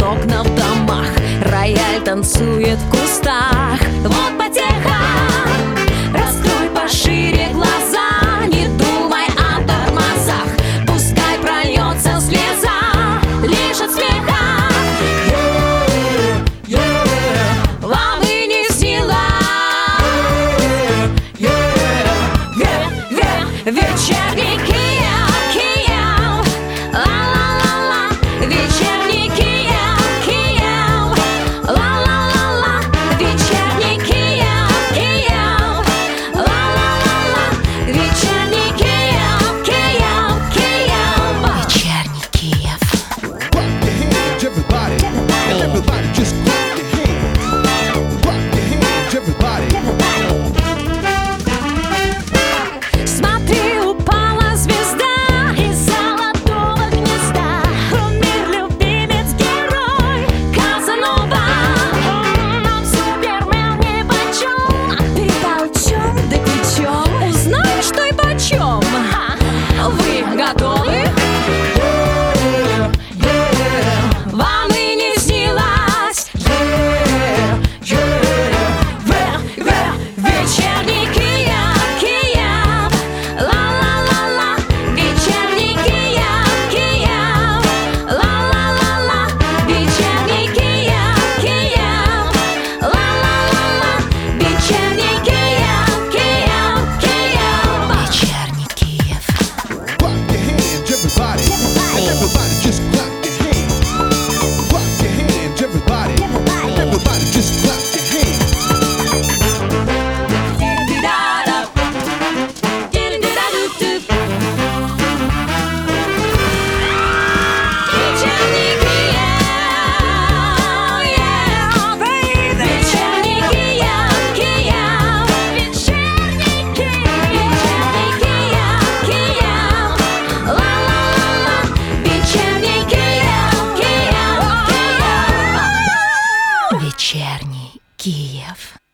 окна в домах, рояль танцует в кустах. Вот потеха, раскрой пошире глаза, не думай о тормозах, пускай прольется слеза лишь от смеха. Вам и не снилась вечерний Киев, Киев, ла-ла-ла-ла, вечерний Киев, Киев, ла-ла-ла-ла, вечерний Киев, Киев, ла-ла-ла-ла, вечерний Киев, Киев, Киев, вечерний Киев. Clap your hands, everybody. Everybody just clap your hands. Clap your hands, everybody. Смотри, упала звезда из золотого гнезда. Кумир, любимец, герой Казанова. Нам Супермен нипочем. А ты толчем, да ключом. Узнаем, что и почем. Вы готовы? Вам и не снилась вечерний Киев, Киев, ла-ла-ла-ла, вечерний Киев, Киев, ла-ла-ла-ла, вечерний Киев, Киев, ла-ла-ла-ла, вечерний Киев, Киев, Киев, вечерний Киев. Clap your hands, everybody. Everybody just clap your hands. Clap your hands, everybody. Everybody just clap your hands. Вечерний Киев, вечерний Киев, Киев, вечерний Киев, Киев, ла-ла-ла-ла, вечерний Киев, Киев, Киев, вечерний Киев.